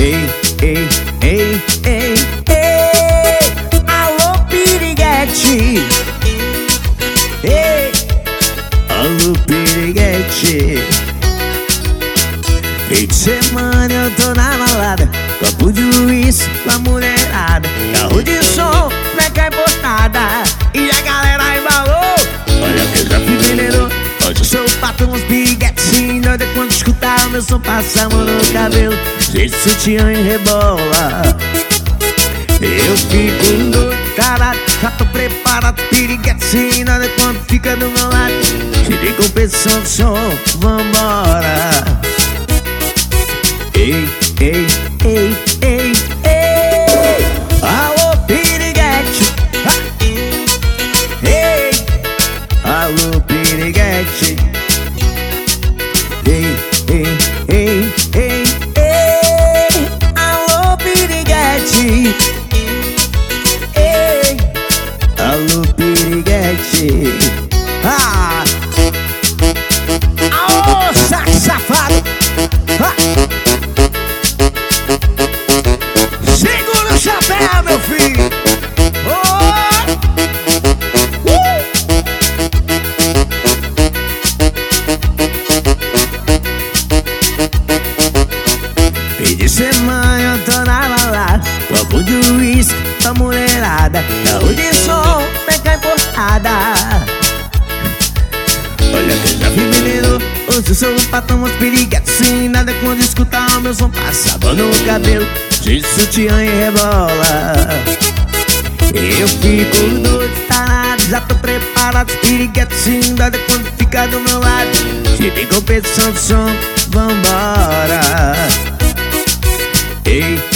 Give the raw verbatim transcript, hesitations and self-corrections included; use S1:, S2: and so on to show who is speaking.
S1: Ei, ei, ei, ei, ei. Alô, piriguete. Ei, alô, piriguete. Fim de semana eu tô na balada, copo de uísque com a mulherada, carro de som, placa importada, e a galera embalou. Olha que eu já fui vendedor, hoje eu sou o patrão, uns piriguetes doida quando escutar o meu som, passa a mão no cabelo, jeito de sutiã e rebola. Eu fico doido, caralho, já tô preparado, piriguete doida quando fica do meu lado, tirei competição do som, vambora. Ei, ei, ei, ei, ei. Alô, piriguete. Ei, alô, piriguete. Ei, ei, ei, ei, ei. Alô, piriguete. Ei, alô, piriguete. Ah! Alô, saco safado. Ah! Segura o chapéu, meu filho. Oh! Uh! Fim de semana eu tô na balada, copo de uísque pra mulherada, carro de som, peca importada. Olha que eu já fui vendedor, hoje eu sou o patrão, uns piriguetes sem nada quando escutar o meu som, passa a mão no cabelo, de sutiã e rebola. Eu fico doido, tarado, já tô preparado, os piriguetes sem nada quando fica do meu lado, se tem competição de som, vambora. Ei,